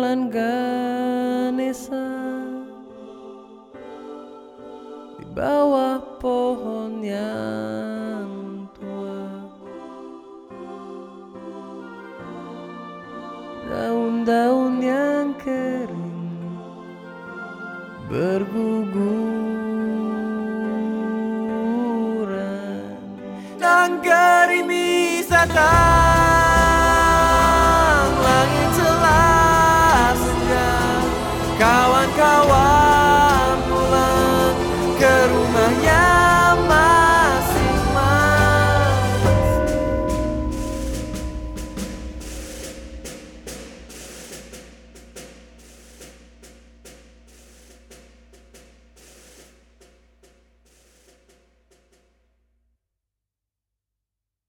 Taman Ganesha di bawah pohon yang tua, daun-daun yang kering berguguran, dan gerimis datang, langit telah senja. Kawan-kawan pulang ke rumahnya.